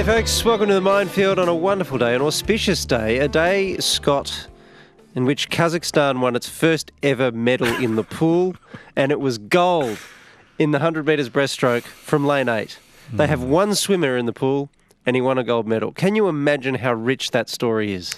folks. Welcome to the Minefield on a wonderful day, an auspicious day, a day, Scott, in which Kazakhstan won its first ever medal in the pool, and it was gold in the 100 metres breaststroke from lane 8. They have one swimmer in the pool, and he won a gold medal. Can you imagine how rich that story is?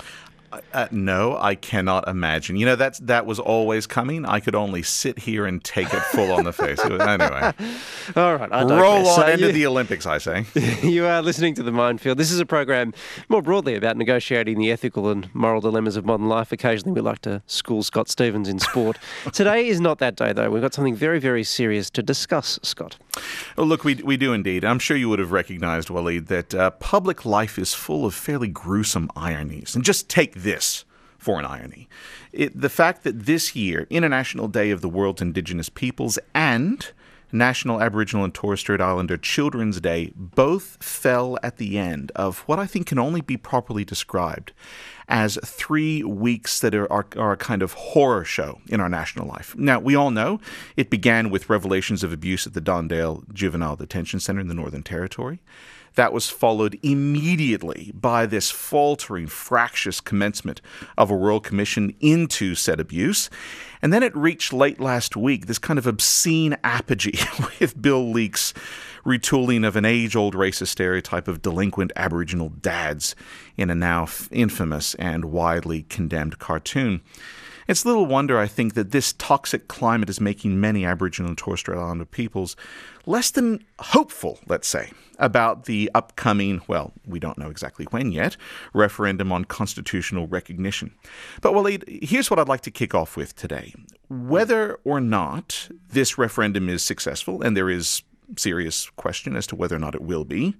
No, I cannot imagine. You know, that was always coming. I could only sit here and take it full on the face. Anyway. All right. Roll on into the Olympics, I say. You are listening to The Minefield. This is a program more broadly about negotiating the ethical and moral dilemmas of modern life. Occasionally we like to school Scott Stevens in sport. Today is not that day, though. We've got something very, very serious to discuss, Scott. Well, look, we do indeed. I'm sure you would have recognized, Waleed, that public life is full of fairly gruesome ironies. And just take this for an irony. The fact that this year, International Day of the World's Indigenous Peoples and National Aboriginal and Torres Strait Islander Children's Day both fell at the end of what I think can only be properly described as 3 weeks that are a kind of horror show in our national life. Now, we all know it began with revelations of abuse at the Dondale Juvenile Detention Center in the Northern Territory. That was followed immediately by this faltering, fractious commencement of a royal commission into said abuse. And then it reached late last week this kind of obscene apogee with Bill Leak's retooling of an age-old racist stereotype of delinquent Aboriginal dads in a now infamous and widely condemned cartoon. It's little wonder, I think, that this toxic climate is making many Aboriginal and Torres Strait Islander peoples less than hopeful, let's say, about the upcoming, well, we don't know exactly when yet, referendum on constitutional recognition. But Waleed, here's what I'd like to kick off with today. Whether or not this referendum is successful, and there is serious question as to whether or not it will be,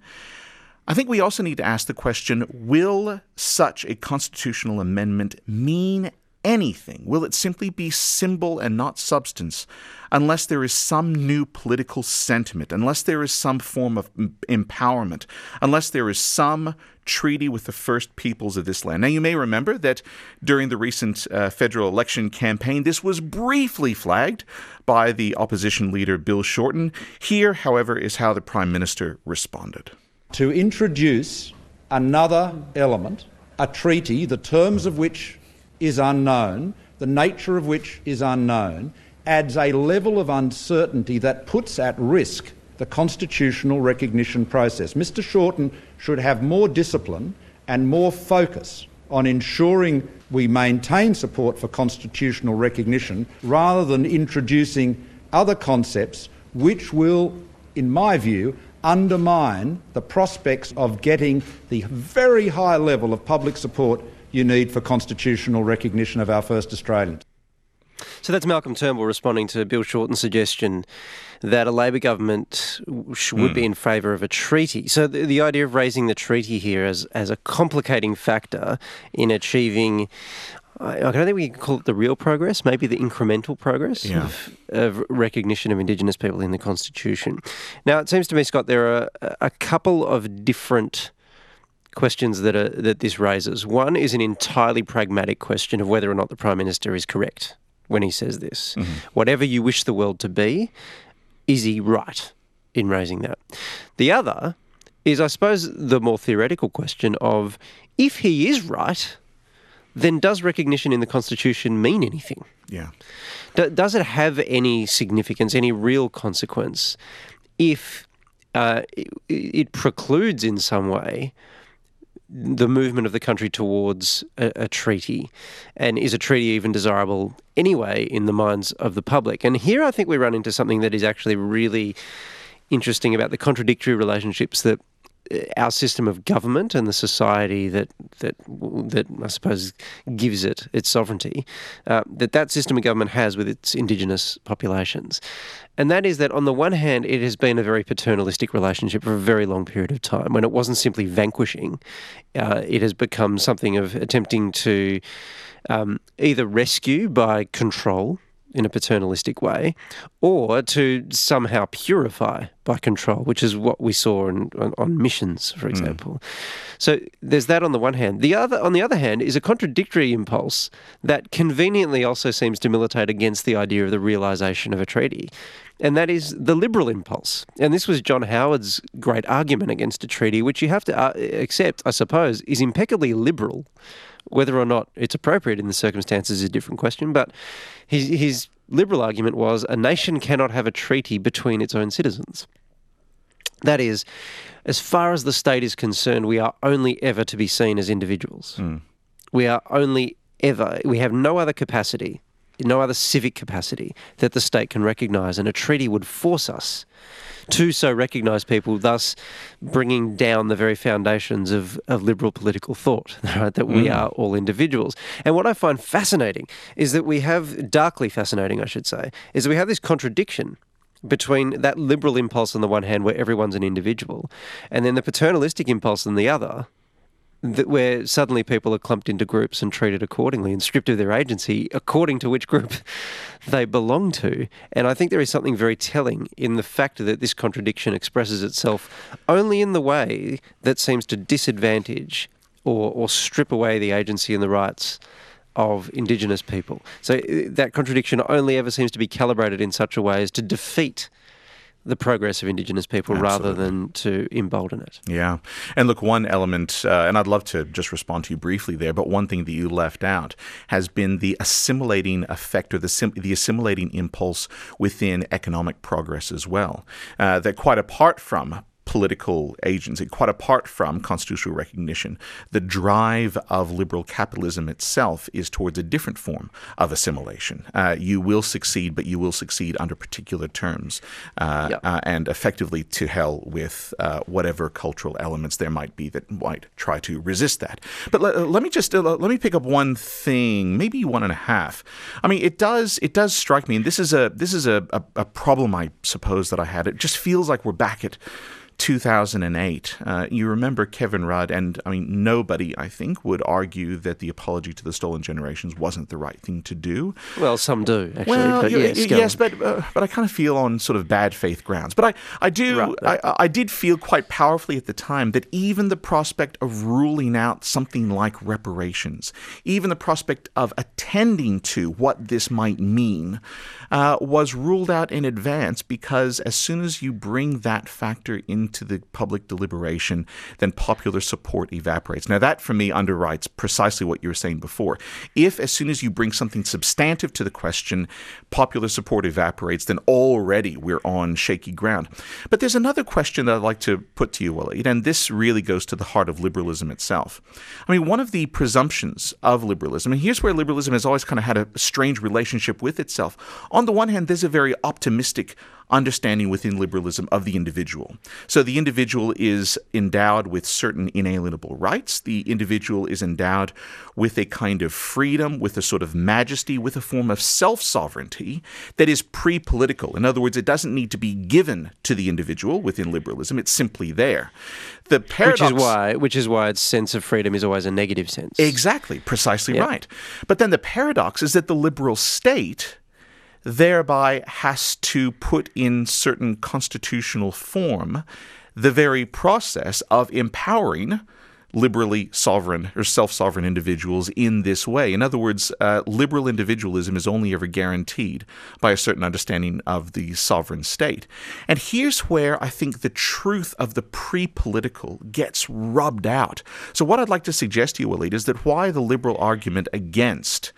I think we also need to ask the question, will such a constitutional amendment mean anything? Will it simply be symbol and not substance unless there is some new political sentiment, unless there is some form of empowerment, unless there is some treaty with the First Peoples of this land? Now, you may remember that during the recent federal election campaign, this was briefly flagged by the opposition leader Bill Shorten. Here, however, is how the Prime Minister responded. To introduce another element, a treaty, the terms of which is unknown, the nature of which is unknown, adds a level of uncertainty that puts at risk the constitutional recognition process. Mr. Shorten should have more discipline and more focus on ensuring we maintain support for constitutional recognition rather than introducing other concepts which will, in my view, undermine the prospects of getting the very high level of public support you need for constitutional recognition of our first Australians. So that's Malcolm Turnbull responding to Bill Shorten's suggestion that a Labor government would be in favour of a treaty. So the idea of raising the treaty here as a complicating factor in achieving, I don't think we can call it the real progress, maybe the incremental progress of recognition of Indigenous people in the Constitution. Now, it seems to me, Scott, there are a couple of different questions that this raises. One is an entirely pragmatic question of whether or not the Prime Minister is correct when he says this. Mm-hmm. Whatever you wish the world to be, is he right in raising that? The other is, I suppose, the more theoretical question of, if he is right, then does recognition in the Constitution mean anything? Yeah. Does it have any significance, any real consequence, if it precludes in some way the movement of the country towards a treaty? And is a treaty even desirable anyway in the minds of the public? And here I think we run into something that is actually really interesting about the contradictory relationships that our system of government and the society that I suppose gives it its sovereignty, that system of government has with its Indigenous populations. And that is that on the one hand, it has been a very paternalistic relationship for a very long period of time. When it wasn't simply vanquishing, it has become something of attempting to either rescue by control in a paternalistic way, or to somehow purify by control, which is what we saw on missions, for example. So there's that on the one hand. On the other hand, is a contradictory impulse that conveniently also seems to militate against the idea of the realisation of a treaty, and that is the liberal impulse. And this was John Howard's great argument against a treaty, which you have to accept, I suppose, is impeccably liberal. Whether or not it's appropriate in the circumstances is a different question, but his liberal argument was a nation cannot have a treaty between its own citizens. That is, as far as the state is concerned, we are only ever to be seen as individuals. We have no other capacity, no other civic capacity that the state can recognise, and a treaty would force us to so recognise people, thus bringing down the very foundations of liberal political thought, right? That we are all individuals. And what I find fascinating is that we have, darkly fascinating I should say, is that we have this contradiction between that liberal impulse on the one hand where everyone's an individual, and then the paternalistic impulse on the other, where suddenly people are clumped into groups and treated accordingly and stripped of their agency according to which group they belong to. And I think there is something very telling in the fact that this contradiction expresses itself only in the way that seems to disadvantage or strip away the agency and the rights of Indigenous people. So that contradiction only ever seems to be calibrated in such a way as to defeat the progress of Indigenous people rather than to embolden it. Yeah. And look, one element, and I'd love to just respond to you briefly there, but one thing that you left out has been the assimilating effect or the assimilating impulse within economic progress as well. That quite apart from political agency, quite apart from constitutional recognition, the drive of liberal capitalism itself is towards a different form of assimilation. You will succeed, but you will succeed under particular terms, and effectively to hell with whatever cultural elements there might be that might try to resist that. But let me pick up one thing, maybe one and a half. I mean, it does strike me, and this is a problem I suppose that I had. It just feels like we're back at 2008. You remember Kevin Rudd, and I mean, nobody, I think, would argue that the apology to the stolen generations wasn't the right thing to do. Well, some do, actually. Well, but yes, but I kind of feel on sort of bad faith grounds. But I did feel quite powerfully at the time that even the prospect of ruling out something like reparations, even the prospect of attending to what this might mean, was ruled out in advance, because as soon as you bring that factor into the public deliberation, then popular support evaporates. Now, that for me underwrites precisely what you were saying before. If as soon as you bring something substantive to the question, popular support evaporates, then already we're on shaky ground. But there's another question that I'd like to put to you, Waleed, and this really goes to the heart of liberalism itself. I mean, one of the presumptions of liberalism, and here's where liberalism has always kind of had a strange relationship with itself. On the one hand, there's a very optimistic understanding within liberalism of the individual. So the individual is endowed with certain inalienable rights. The individual is endowed with a kind of freedom, with a sort of majesty, with a form of self-sovereignty that is pre-political. In other words, it doesn't need to be given to the individual within liberalism. It's simply there. The paradox, which is why its sense of freedom is always a negative sense. Exactly, precisely right. But then the paradox is that the liberal state thereby has to put in certain constitutional form the very process of empowering liberally sovereign or self-sovereign individuals in this way. In other words, liberal individualism is only ever guaranteed by a certain understanding of the sovereign state. And here's where I think the truth of the pre-political gets rubbed out. So what I'd like to suggest to you, Waleed, is that why the liberal argument against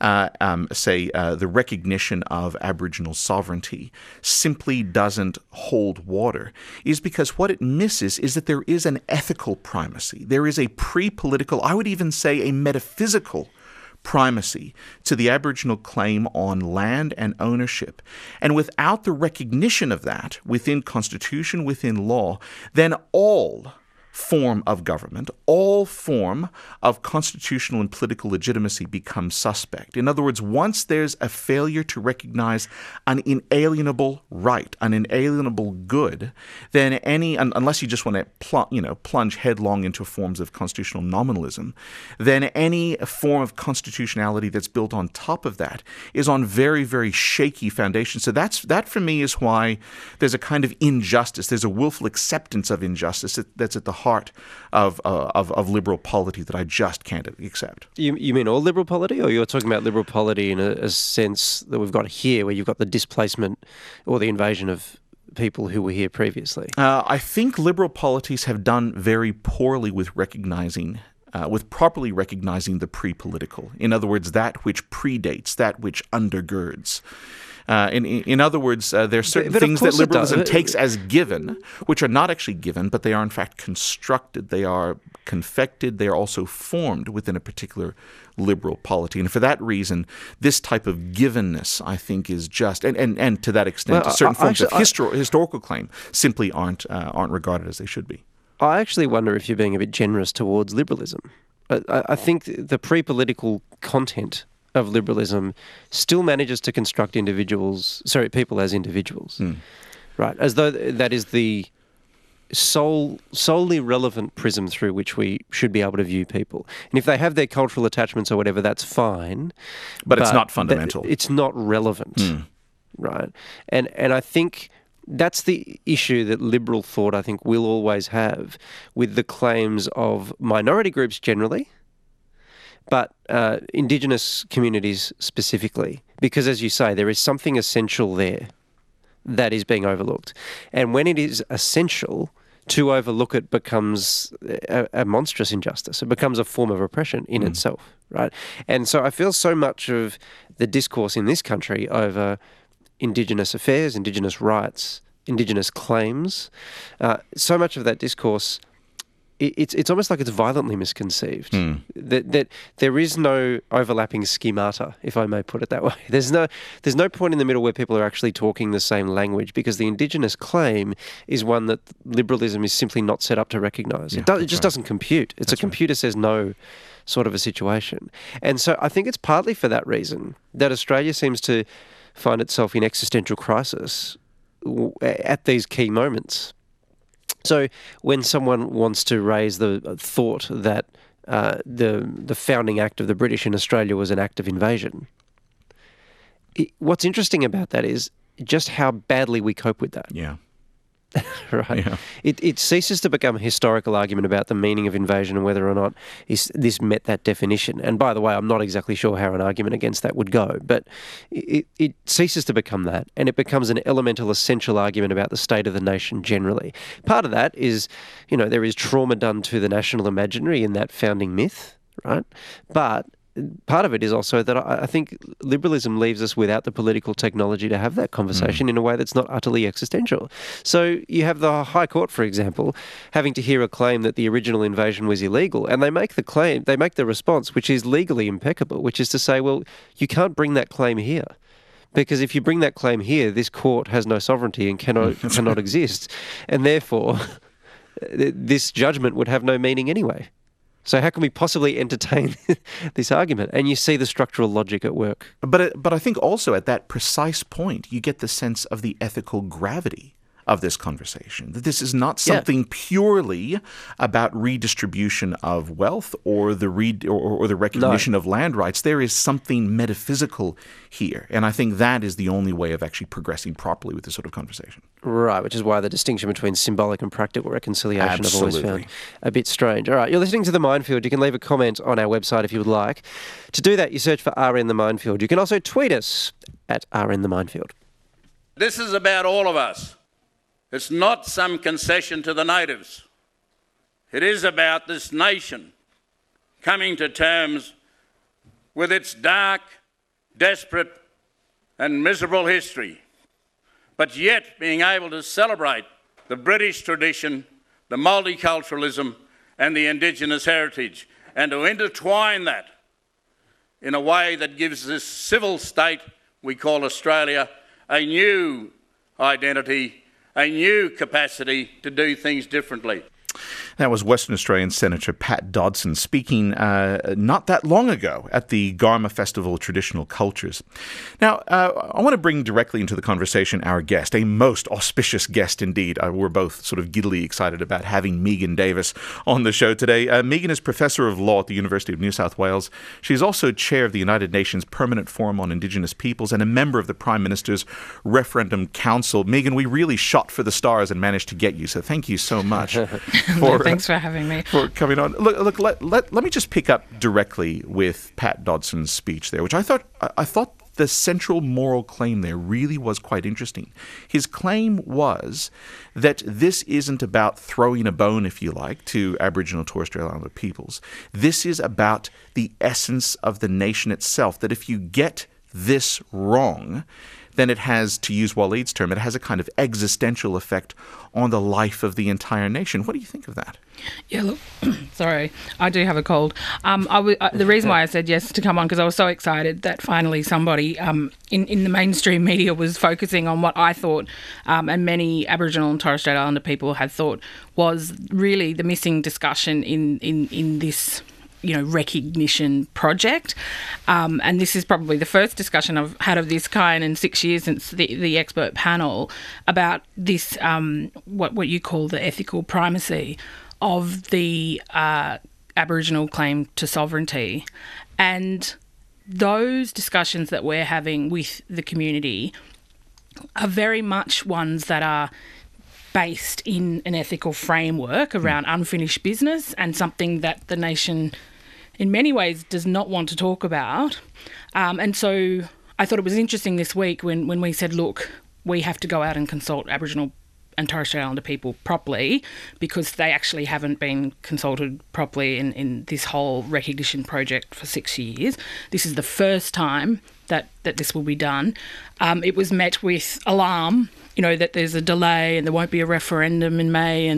the recognition of Aboriginal sovereignty simply doesn't hold water is because what it misses is that there is an ethical primacy. There is a pre-political, I would even say a metaphysical primacy to the Aboriginal claim on land and ownership. And without the recognition of that within constitution, within law, then all form of government, all form of constitutional and political legitimacy becomes suspect. In other words, once there's a failure to recognize an inalienable right, an inalienable good, then unless you just want to plunge headlong into forms of constitutional nominalism, then any form of constitutionality that's built on top of that is on very, very shaky foundations. So that for me is why there's a kind of injustice. There's a willful acceptance of injustice that's at the heart of liberal polity that I just can't accept. You mean all liberal polity, or you're talking about liberal polity in a sense that we've got here, where you've got the displacement or the invasion of people who were here previously? I think liberal polities have done very poorly with properly recognizing the pre-political. In other words, that which predates, that which undergirds. In other words, there are certain things that liberalism takes as given, which are not actually given, but they are in fact constructed. They are confected. They are also formed within a particular liberal polity. And for that reason, this type of givenness, I think, is just, and to that extent, certain forms of historical claim simply aren't regarded as they should be. I actually wonder if you're being a bit generous towards liberalism. I think the pre-political content of liberalism still manages to construct people as individuals, right? As though that is the solely relevant prism through which we should be able to view people. And if they have their cultural attachments or whatever, that's fine. But it's not fundamental. It's not relevant, right? And I think that's the issue that liberal thought, I think, will always have with the claims of minority groups generally, but Indigenous communities specifically, because as you say, there is something essential there that is being overlooked. And when it is essential, to overlook it becomes a monstrous injustice. It becomes a form of oppression in itself, right? And so I feel so much of the discourse in this country over Indigenous affairs, Indigenous rights, Indigenous claims, so much of that discourse, it's almost like it's violently misconceived. That there is no overlapping schemata, if I may put it that way. There's no point in the middle where people are actually talking the same language, because the Indigenous claim is one that liberalism is simply not set up to recognise. It just doesn't compute. It's a computer says no sort of a situation. And so I think it's partly for that reason that Australia seems to find itself in existential crisis at these key moments. So when someone wants to raise the thought that the founding act of the British in Australia was an act of invasion, what's interesting about that is just how badly we cope with that. Yeah. Right. Yeah. It ceases to become a historical argument about the meaning of invasion and whether or not this met that definition. And by the way, I'm not exactly sure how an argument against that would go, but it ceases to become that, and it becomes an elemental, essential argument about the state of the nation generally. Part of that is, there is trauma done to the national imaginary in that founding myth, right? But part of it is also that I think liberalism leaves us without the political technology to have that conversation in a way that's not utterly existential. So you have the High Court, for example, having to hear a claim that the original invasion was illegal, and they make the response, which is legally impeccable, which is to say, well, you can't bring that claim here. Because if you bring that claim here, this court has no sovereignty and cannot exist. And therefore, this judgment would have no meaning anyway. So how can we possibly entertain this argument? And you see the structural logic at work. But I think also at that precise point, you get the sense of the ethical gravity of this conversation, that this is not something purely about redistribution of wealth or the recognition of land rights. There is something metaphysical here, and I think that is the only way of actually progressing properly with this sort of conversation. Right, which is why the distinction between symbolic and practical reconciliation I've always found a bit strange. All right, you're listening to The Minefield. You can leave a comment on our website if you would like. To do that, you search for RN The Minefield. You can also tweet us at RN The Minefield. This is about all of us. It's not some concession to the natives. It is about this nation coming to terms with its dark, desperate and miserable history, but yet being able to celebrate the British tradition, the multiculturalism and the Indigenous heritage, and to intertwine that in a way that gives this civil state we call Australia a new identity, a new capacity to do things differently. That was Western Australian Senator Pat Dodson speaking not that long ago at the Garma Festival of Traditional Cultures. Now, I want to bring directly into the conversation our guest, a most auspicious guest indeed. We're both sort of giddily excited about having Megan Davis on the show today. Megan is Professor of Law at the University of New South Wales. She's also Chair of the United Nations Permanent Forum on Indigenous Peoples and a member of the Prime Minister's Referendum Council. Megan, we really shot for the stars and managed to get you, so thank you so much. Thanks for having me. For coming on. Look. Let me just pick up directly with Pat Dodson's speech there, which I thought the central moral claim there really was quite interesting. His claim was that this isn't about throwing a bone, if you like, to Aboriginal and Torres Strait Islander peoples. This is about the essence of the nation itself, that if you get this wrong, then it has, to use Waleed's term, it has a kind of existential effect on the life of the entire nation. What do you think of that? Yeah, look, sorry, I do have a cold. The reason why I said yes to come on, because I was so excited that finally somebody in the mainstream media was focusing on what I thought, and many Aboriginal and Torres Strait Islander people had thought was really the missing discussion in this recognition project. And this is probably the first discussion I've had of this kind in 6 years since the expert panel about this, what you call the ethical primacy of the Aboriginal claim to sovereignty. And those discussions that we're having with the community are very much ones that are based in an ethical framework around unfinished business and something that the nation in many ways does not want to talk about. And so I thought it was interesting this week when we said, look, we have to go out and consult Aboriginal and Torres Strait Islander people properly because they actually haven't been consulted properly in this whole recognition project for 6 years. This is the first time that this will be done. It was met with alarm, that there's a delay and there won't be a referendum in May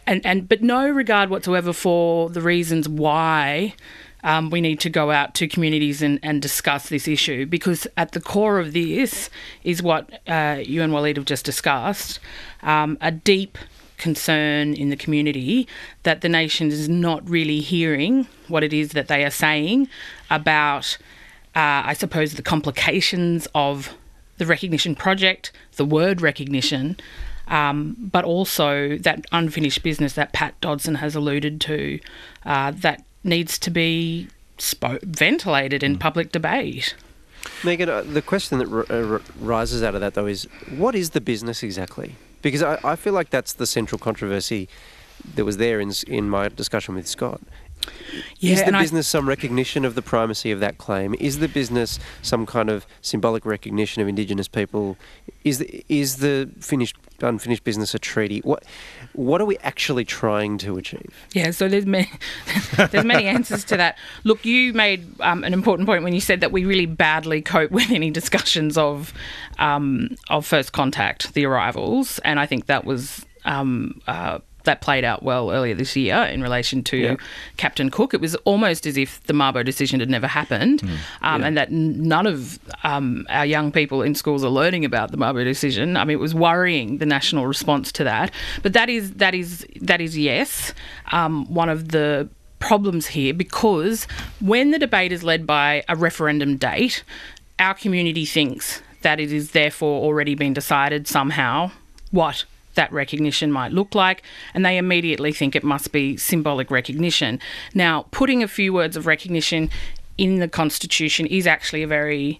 but no regard whatsoever for the reasons why we need to go out to communities and discuss this issue, because at the core of this is what you and Waleed have just discussed, a deep concern in the community that the nation is not really hearing what it is that they are saying about, I suppose, the complications of the recognition project, the word recognition, but also that unfinished business that Pat Dodson has alluded to that needs to be ventilated in public debate. Megan, the question that rises out of that, though, is what is the business exactly? Because I feel like that's the central controversy that was there in my discussion with Scott. Yeah, is the business some recognition of the primacy of that claim? Is the business some kind of symbolic recognition of Indigenous people? Is the unfinished business a treaty? What are we actually trying to achieve? Yeah, so there's many answers to that. Look, you made an important point when you said that we really badly cope with any discussions of first contact, the arrivals, and I think that was that played out well earlier this year in relation to Captain Cook. It was almost as if the Mabo decision had never happened, and that none of our young people in schools are learning about the Mabo decision. I mean, it was worrying, the national response to that. But that is yes, one of the problems here, because when the debate is led by a referendum date, our community thinks that it is therefore already been decided somehow what that recognition might look like, and they immediately think it must be symbolic recognition. Now, putting a few words of recognition in the Constitution is actually a very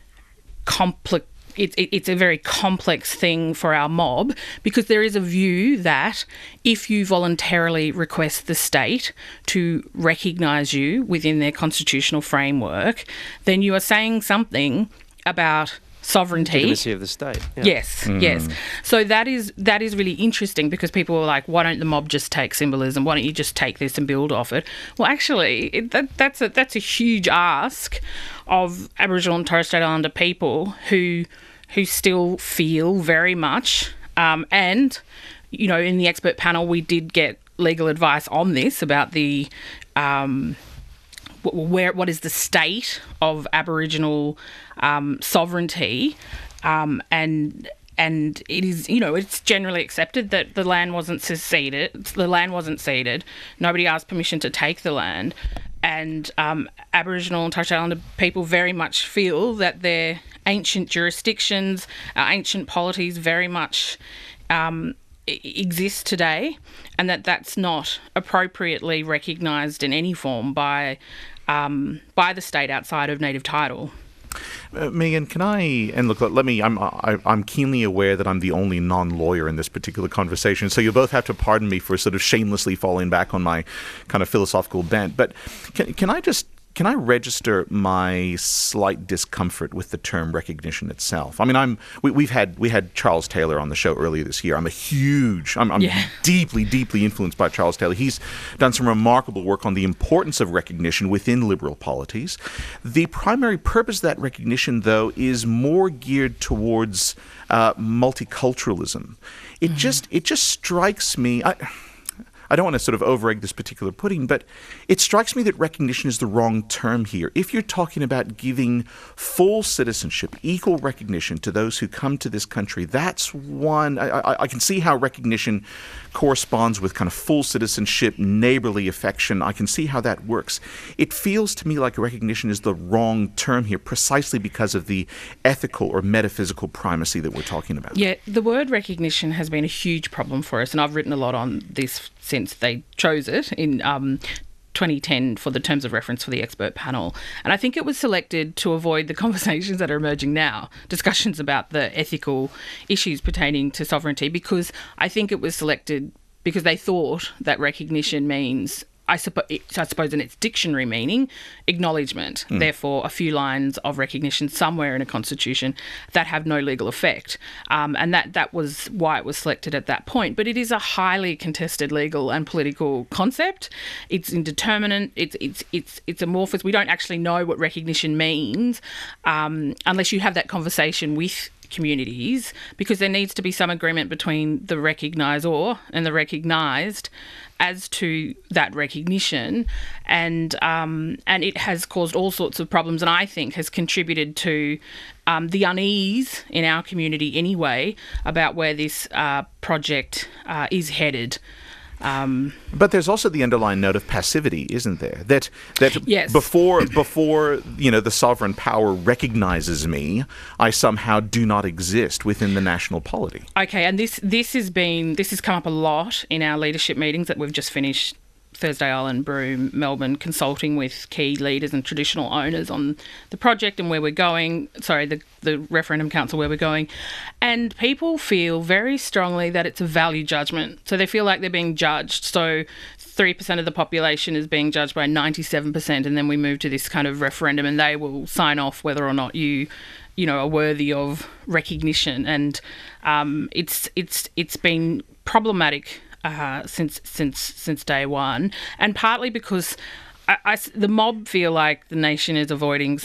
complex. It's a very complex thing for our mob, because there is a view that if you voluntarily request the state to recognise you within their constitutional framework, then you are saying something about sovereignty. Legitimacy of the state. Yeah. Yes. So that is really interesting, because people were like, why don't the mob just take symbolism? Why don't you just take this and build off it? Well, actually, that's a huge ask of Aboriginal and Torres Strait Islander people who still feel very much, and, in the expert panel we did get legal advice on this about the what is the state of Aboriginal sovereignty, and it is, it's generally accepted that the land wasn't ceded. Nobody asked permission to take the land. And Aboriginal and Torres Strait Islander people very much feel that their ancient jurisdictions, ancient polities very much exist today, and that's not appropriately recognised in any form by the state outside of native title. Megan, can I, and look, let me, I'm keenly aware that I'm the only non-lawyer in this particular conversation, so you'll both have to pardon me for sort of shamelessly falling back on my kind of philosophical bent, but can I register my slight discomfort with the term recognition itself? I mean, we had Charles Taylor on the show earlier this year. I'm deeply, deeply influenced by Charles Taylor. He's done some remarkable work on the importance of recognition within liberal polities. The primary purpose of that recognition, though, is more geared towards multiculturalism. It just strikes me. I don't want to sort of over-egg this particular pudding, but it strikes me that recognition is the wrong term here. If you're talking about giving full citizenship, equal recognition to those who come to this country, that's one. I can see how recognition corresponds with kind of full citizenship, neighborly affection. I can see how that works. It feels to me like recognition is the wrong term here, precisely because of the ethical or metaphysical primacy that we're talking about. Yeah, the word recognition has been a huge problem for us, and I've written a lot on this since they chose it in 2010 for the terms of reference for the expert panel. And I think it was selected to avoid the conversations that are emerging now, discussions about the ethical issues pertaining to sovereignty, because I think it was selected because they thought that recognition means, I suppose in its dictionary meaning, acknowledgement. Therefore, a few lines of recognition somewhere in a constitution that have no legal effect. And that was why it was selected at that point. But it is a highly contested legal and political concept. It's indeterminate. It's amorphous. We don't actually know what recognition means unless you have that conversation with communities, because there needs to be some agreement between the recognisor and the recognised as to that recognition, and it has caused all sorts of problems, and I think has contributed to the unease in our community anyway about where this project is headed. But there's also the underlying note of passivity, isn't there? That yes. before the sovereign power recognizes me, I somehow do not exist within the national polity. Okay, and this has come up a lot in our leadership meetings that we've just finished. Thursday Island, Broome, Melbourne, consulting with key leaders and traditional owners on the project and where we're going, the referendum council where we're going. And people feel very strongly that it's a value judgment. So they feel like they're being judged. So 3% of the population is being judged by 97%, and then we move to this kind of referendum and they will sign off whether or not you are worthy of recognition. And it's been problematic since day one, and partly because the mob feel like the nation is avoiding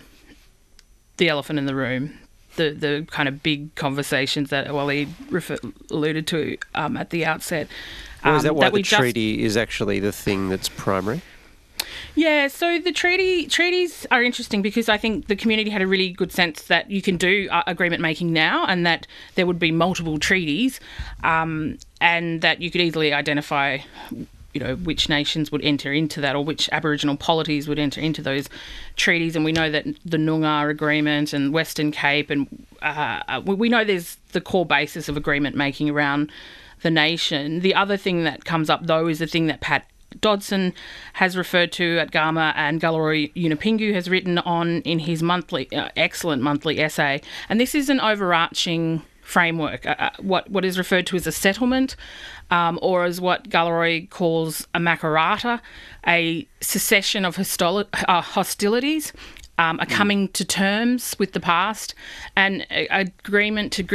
the elephant in the room, the kind of big conversations that Waleed alluded to at the outset. Or is that why the treaty is actually the thing that's primary? Yeah, so the treaties are interesting because I think the community had a really good sense that you can do agreement making now, and that there would be multiple treaties, and that you could easily identify, which nations would enter into that, or which Aboriginal polities would enter into those treaties. And we know that the Noongar Agreement and Western Cape, and we know there's the core basis of agreement making around the nation. The other thing that comes up, though, is the thing that Pat Dodson has referred to at Gama, and Galarrwuy Yunupingu has written on in his excellent monthly essay. And this is an overarching framework, what is referred to as a settlement, or as what Galarrwuy calls a makarrata, a cessation of hostilities, a coming to terms with the past, and agreement to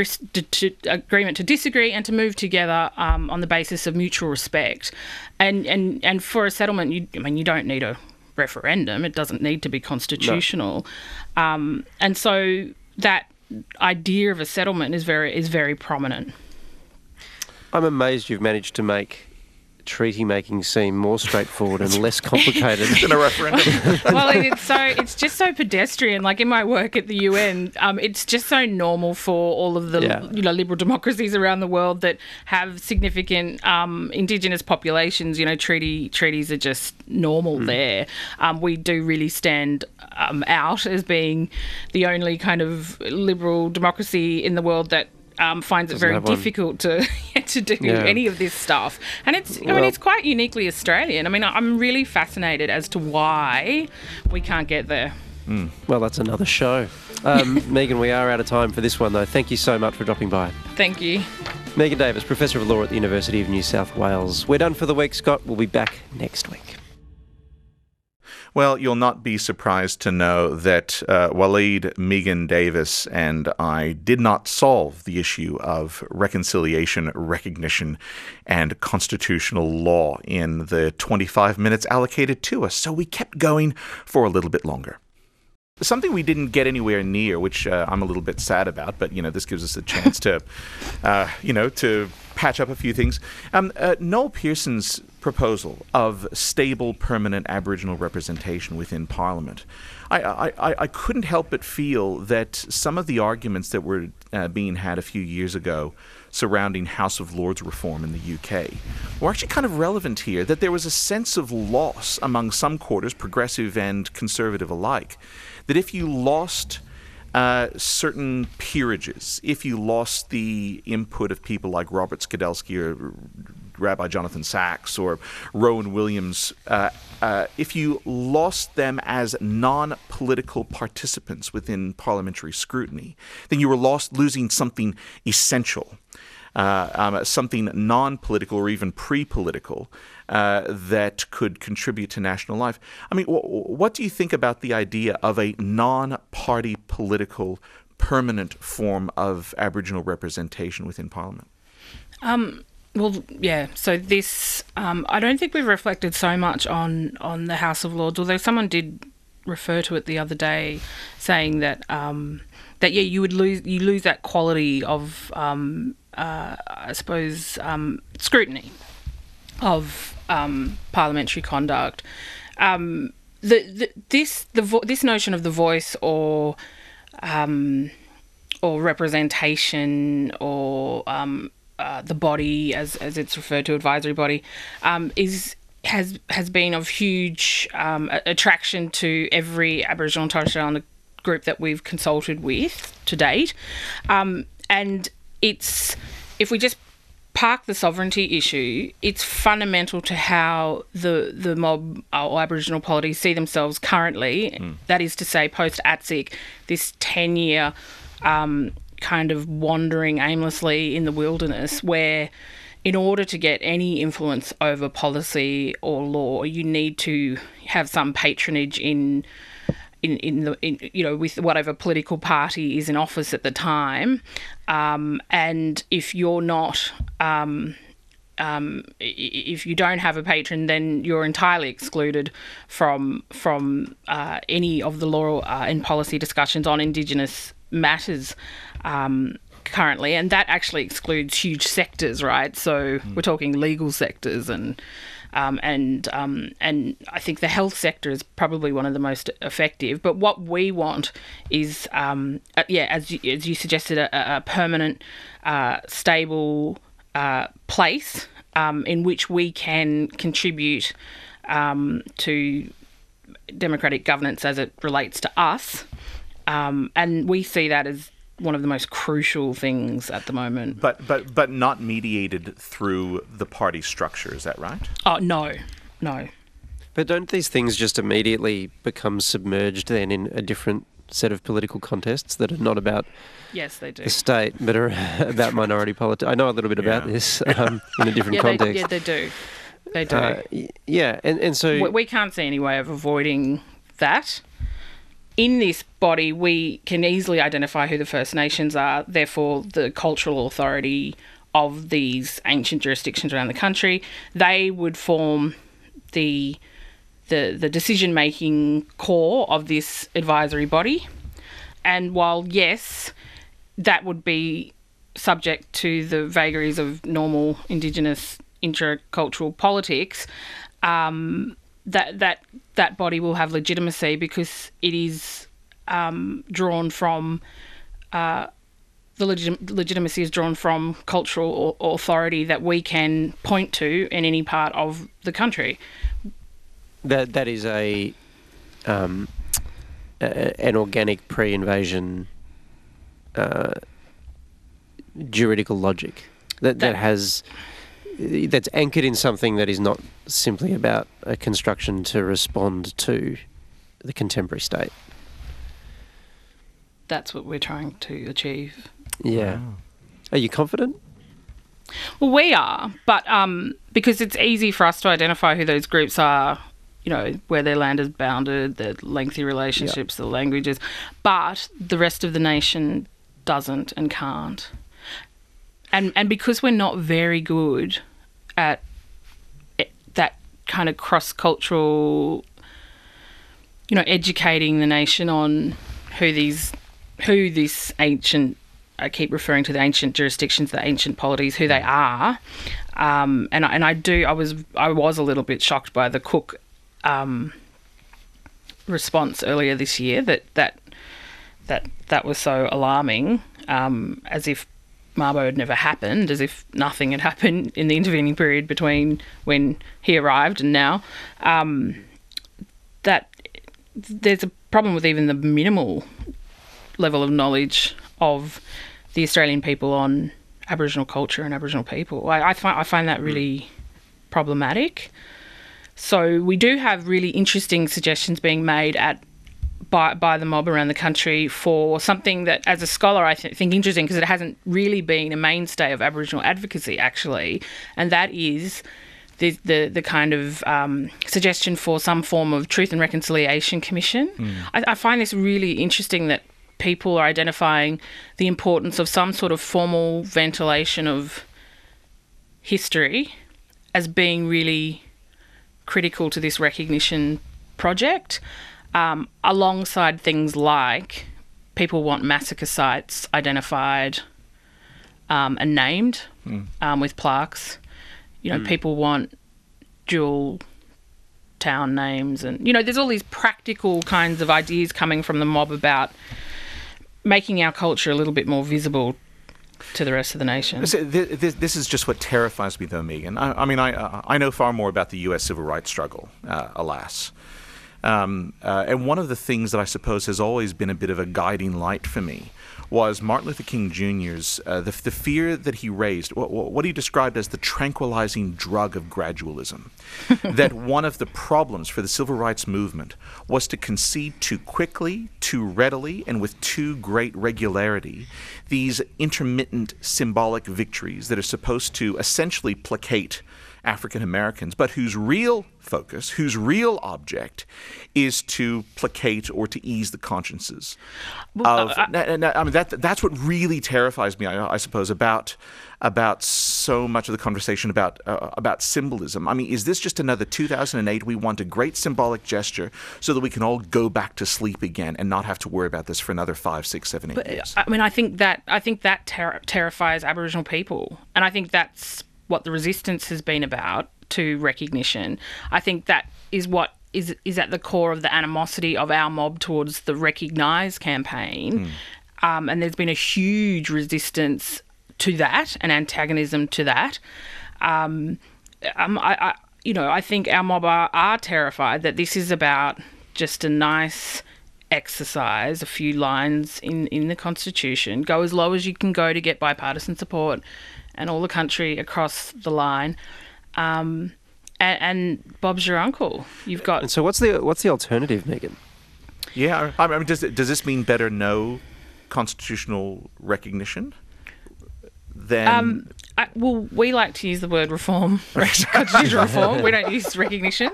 disagree and to move together on the basis of mutual respect. And for a settlement, you don't need a referendum. It doesn't need to be constitutional. No. And so that idea of a settlement is very prominent. I'm amazed you've managed to make treaty making seem more straightforward and less complicated than a referendum. Well, it's just so pedestrian. Like in my work at the UN, it's just so normal for all of the liberal democracies around the world that have significant Indigenous populations. Treaties are just normal there. We do really stand out as being the only kind of liberal democracy in the world that finds it very difficult to do any of this stuff. And it's quite uniquely Australian. I mean, I'm really fascinated as to why we can't get there. Well, that's another show. Megan, we are out of time for this one, though. Thank you so much for dropping by. Thank you. Megan Davis, Professor of Law at the University of New South Wales. We're done for the week, Scott. We'll be back next week. Well, you'll not be surprised to know that Waleed, Megan Davis, and I did not solve the issue of reconciliation, recognition, and constitutional law in the 25 minutes allocated to us, so we kept going for a little bit longer. Something we didn't get anywhere near, which I'm a little bit sad about, but, this gives us a chance to, to patch up a few things. Noel Pearson's proposal of stable, permanent Aboriginal representation within Parliament. I couldn't help but feel that some of the arguments that were being had a few years ago surrounding House of Lords reform in the UK were actually kind of relevant here, that there was a sense of loss among some quarters, progressive and conservative alike, that if you lost certain peerages, if you lost the input of people like Robert Skidelsky or Rabbi Jonathan Sachs or Rowan Williams, if you lost them as non-political participants within parliamentary scrutiny, then you were losing something essential, something non-political or even pre-political that could contribute to national life. I mean, what do you think about the idea of a non-party political permanent form of Aboriginal representation within Parliament? Well, yeah. So this, I don't think we've reflected so much on the House of Lords, although someone did refer to it the other day, saying that you lose that quality of I suppose scrutiny of parliamentary conduct. This notion of the voice or representation or the body, as it's referred to, advisory body, has been of huge attraction to every Aboriginal and Torres Strait Islander group that we've consulted with to date, and if we just park the sovereignty issue, it's fundamental to how the mob or Aboriginal polities see themselves currently. That is to say, post ATSIC, this 10-year kind of wandering aimlessly in the wilderness, where in order to get any influence over policy or law, you need to have some patronage in with whatever political party is in office at the time, and if you're not, if you don't have a patron, then you're entirely excluded from any of the law and policy discussions on Indigenous matters currently, and that actually excludes huge sectors, right? So we're talking legal sectors and I think the health sector is probably one of the most effective. But what we want is, as you suggested, a permanent, stable place in which we can contribute to democratic governance as it relates to us. And we see that as one of the most crucial things at the moment. But not mediated through the party structure, is that right? Oh, no. But don't these things just immediately become submerged then in a different set of political contests that are not about yes, they do. the state, but are about minority politics? I know a little bit about this in a different context. They do. They do. And so... We can't see any way of avoiding that. In this body, we can easily identify who the First Nations are, therefore the cultural authority of these ancient jurisdictions around the country. They would form the decision-making core of this advisory body. And while, yes, that would be subject to the vagaries of normal Indigenous intercultural politics, that body will have legitimacy because it is drawn from the legitimacy is drawn from cultural authority that we can point to in any part of the country. That is an organic pre-invasion juridical logic that's anchored in something that is not simply about a construction to respond to the contemporary state. That's what we're trying to achieve. Yeah. Wow. Are you confident? Well, we are, but because it's easy for us to identify who those groups are, where their land is bounded, the lengthy relationships, the languages, but the rest of the nation doesn't and can't. And because we're not very good at that kind of cross-cultural, educating the nation on who this ancient, I keep referring to the ancient jurisdictions, the ancient polities, who they are. I was a little bit shocked by the Cook response earlier this year that was so alarming, as if Mabo had never happened, as if nothing had happened in the intervening period between when he arrived and now. That there's a problem with even the minimal level of knowledge of the Australian people on Aboriginal culture and Aboriginal people. I find that really problematic. So we do have really interesting suggestions being made by the mob around the country for something that, as a scholar, I think interesting because it hasn't really been a mainstay of Aboriginal advocacy, actually, and that is the kind of suggestion for some form of Truth and Reconciliation Commission. I find this really interesting that people are identifying the importance of some sort of formal ventilation of history as being really critical to this recognition project, alongside things like people want massacre sites identified and named with plaques. People want dual town names, and there's all these practical kinds of ideas coming from the mob about making our culture a little bit more visible to the rest of the nation. This is just what terrifies me, though, Megan. I know far more about the U.S. civil rights struggle, alas. And one of the things that I suppose has always been a bit of a guiding light for me was Martin Luther King Jr.'s, the fear that he raised, what he described as the tranquilizing drug of gradualism. That one of the problems for the civil rights movement was to concede too quickly, too readily, and with too great regularity these intermittent symbolic victories that are supposed to essentially placate African Americans, but whose real focus, whose real object is to placate or to ease the consciences of. That's what really terrifies me, I suppose, about so much of the conversation about symbolism. Is this just another 2008? We want a great symbolic gesture so that we can all go back to sleep again and not have to worry about this for another 5, 6, 7, 8 years. I think that terrifies Aboriginal people, and I think that's what the resistance has been about to recognition. I think that is what is at the core of the animosity of our mob towards the Recognise campaign. And there's been a huge resistance to that, an antagonism to that. I think our mob are terrified that this is about just a nice exercise, a few lines in the Constitution, go as low as you can go to get bipartisan support and all the country across the line. And Bob's your uncle. You've got. And so what's the alternative, Megan? Yeah, does this mean better no constitutional recognition? Then we like to use the word reform, constitutional reform. We don't use recognition.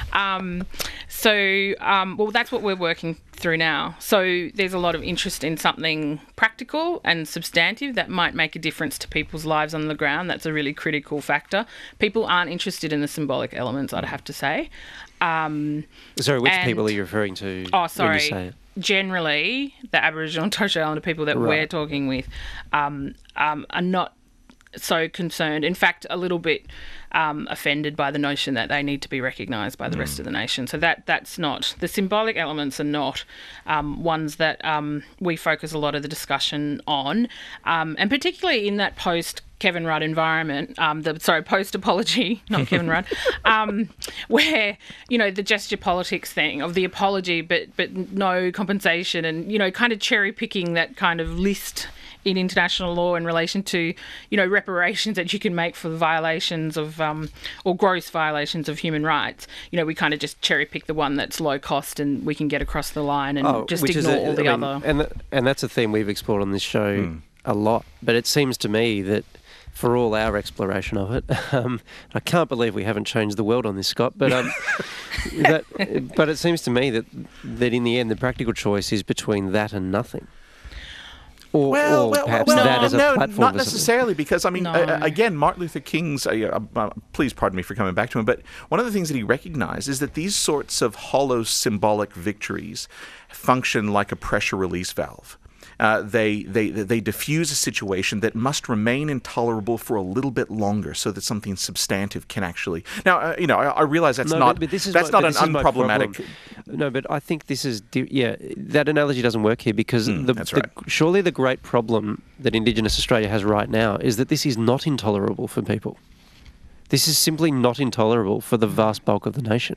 That's what we're working through now. So there's a lot of interest in something practical and substantive that might make a difference to people's lives on the ground. That's a really critical factor. People aren't interested in the symbolic elements, I'd have to say. Sorry, which people are you referring to? Oh, sorry. When you say it? Generally, the Aboriginal and Torres Strait Islander people that we're talking with are not so concerned. In fact, a little bit offended by the notion that they need to be recognised by the rest of the nation. So that's not, the symbolic elements are not ones that we focus a lot of the discussion on, and particularly in that post-Kevin Rudd environment, post-apology, not Kevin Rudd, where, the gesture politics thing of the apology but no compensation, and, kind of cherry-picking that kind of list in international law in relation to, reparations that you can make for violations of, or gross violations of human rights. We kind of just cherry pick the one that's low cost and we can get across the line and just ignore all the other. And that's a theme we've explored on this show a lot. But it seems to me that for all our exploration of it, I can't believe we haven't changed the world on this, Scott. But but it seems to me that in the end, the practical choice is between that and nothing. Or perhaps that as a platform. Not necessarily, because, again, Martin Luther King's, please pardon me for coming back to him, but one of the things that he recognized is that these sorts of hollow symbolic victories function like a pressure release valve. They diffuse a situation that must remain intolerable for a little bit longer, so that something substantive can actually. Now, I realize that's not an unproblematic. No, but I think this is that analogy doesn't work here, because surely the great problem that Indigenous Australia has right now is that this is not intolerable for people. This is simply not intolerable for the vast bulk of the nation.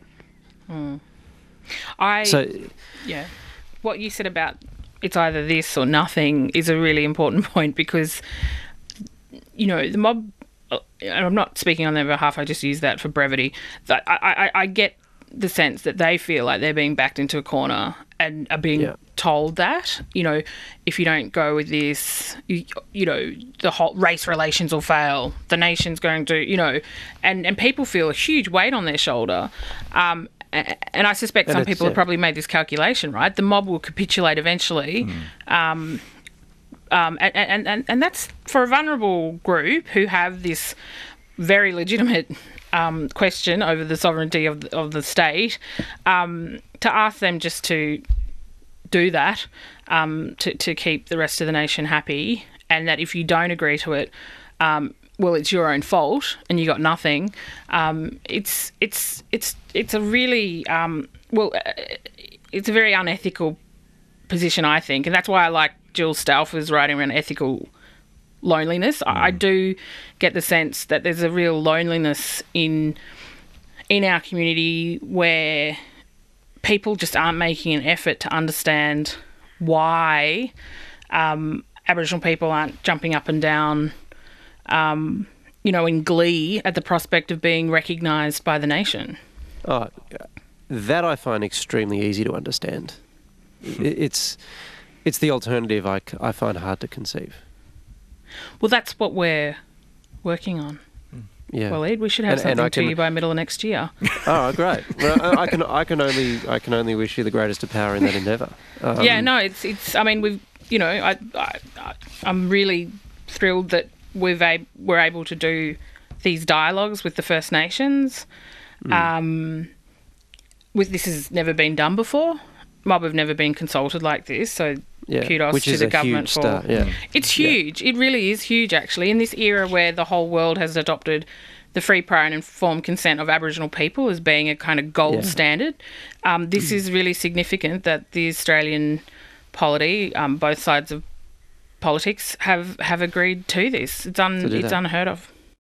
What you said about it's either this or nothing is a really important point, because, the mob, and I'm not speaking on their behalf, I just use that for brevity, that I get the sense that they feel like they're being backed into a corner and are being told that, if you don't go with this, the whole race relations will fail, the nation's going to, and people feel a huge weight on their shoulder. And I suspect some people have probably made this calculation, right? The mob will capitulate eventually. And that's for a vulnerable group who have this very legitimate question over the sovereignty of the state, to ask them just to do that, to keep the rest of the nation happy, and that if you don't agree to it, it's your own fault and you got nothing. It's a really it's a very unethical position, I think, and that's why I like Jill Stauffer's writing around ethical loneliness. I do get the sense that there's a real loneliness in our community where people just aren't making an effort to understand why Aboriginal people aren't jumping up and down, in glee at the prospect of being recognised by the nation. Oh, that I find extremely easy to understand. It's the alternative I find hard to conceive. Well, that's what we're working on. Yeah. Well, Ed, we should have something to you by middle of next year. Oh, great! Well, I can only wish you the greatest of power in that endeavour. It's. I mean, I'm really thrilled that we're able to do these dialogues with the First Nations. This has never been done before. Mob have never been consulted like this, so kudos to the government for. Start, yeah. It's huge. It really is huge, actually. In this era where the whole world has adopted the free, prior and informed consent of Aboriginal people as being a kind of gold standard, this is really significant that the Australian polity, both sides of politics, have agreed to this. It's unheard of.